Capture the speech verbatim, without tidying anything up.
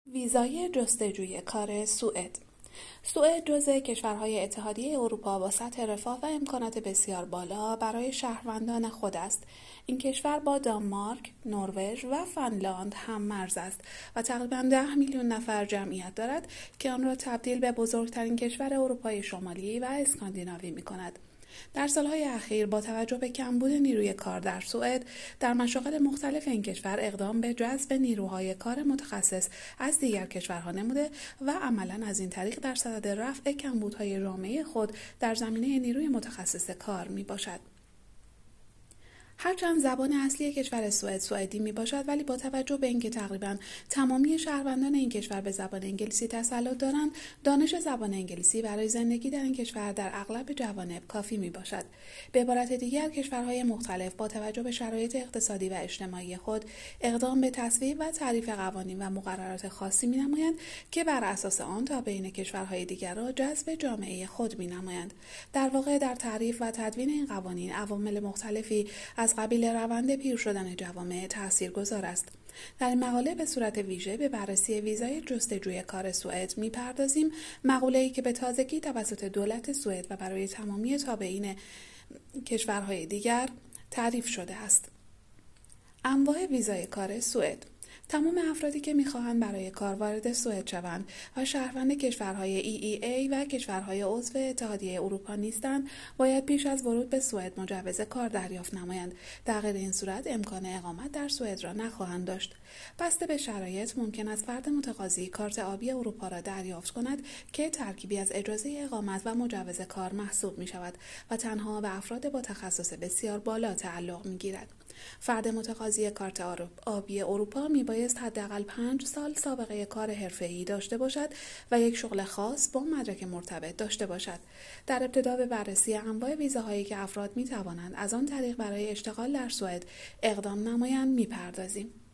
ویزای جستجوی کار سوئد. سوئد جزو کشورهای اتحادیه اروپا با سطح رفاه و امکانات بسیار بالا برای شهروندان خود است. این کشور با دانمارک، نروژ و فنلاند هم مرز است و تقریباً ده میلیون نفر جمعیت دارد که آن را تبدیل به بزرگترین کشور اروپای شمالی و اسکاندیناوی می‌کند. در سالهای اخیر با توجه به کمبود نیروی کار در سوئد در مشاغل مختلف این کشور اقدام به جذب نیروهای کار متخصص از دیگر کشورها نموده و عملاً از این طریق در صدد رفع کمبودهای جامعه خود در زمینه نیروی متخصص کار می باشد. هرچند زبان اصلی کشور سوئد سوئدی می باشد، ولی با توجه به اینکه تقریباً تمامی شهروندان این کشور به زبان انگلیسی تسلط دارند، دانش زبان انگلیسی برای زندگی در این کشور در اغلب جوانب کافی می باشد. به عبارت دیگر، کشورهای مختلف با توجه به شرایط اقتصادی و اجتماعی خود اقدام به تصویب و تعریف قوانین و مقررات خاصی می نمایند که بر اساس آن تا بین کشورهای دیگر را جذب جامعه خود می نمایند. در واقع در تعریف و تدوین این قوانین عوامل مختلفی از قبیل روند پیر شدن جوامع تاثیرگذار است. در این مقاله به صورت ویژه به بررسی ویزای جستجوی کار سوئد می‌پردازیم، مقاله‌ای که به تازگی توسط دولت سوئد و برای تمامی تابعین کشورهای دیگر تعریف شده است. انواع ویزای کار سوئد. تمام افرادی که می‌خواهند برای کار وارد سوئد شوند و شهروند کشورهای ای ای ای و کشورهای عضو اتحادیه اروپا نیستند، باید پیش از ورود به سوئد مجوز کار دریافت نمایند. در غیر این صورت امکان اقامت در سوئد را نخواهند داشت. بسته به شرایط ممکن است فرد متقاضی کارت آبی اروپا را دریافت کند که ترکیبی از اجازه اقامت و مجوز کار محسوب می‌شود و تنها به افراد با تخصص بسیار بالا تعلق می‌گیرد. فرد متقاضی کارت آبی اروپا میبایست حداقل پنج سال سابقه کار حرفه‌ای داشته باشد و یک شغل خاص با مدرک مرتبط داشته باشد. در ابتدا به بررسی انواع ویزاهایی که افراد میتوانند از آن طریق برای اشتغال در سوئد اقدام نمایند میپردازیم.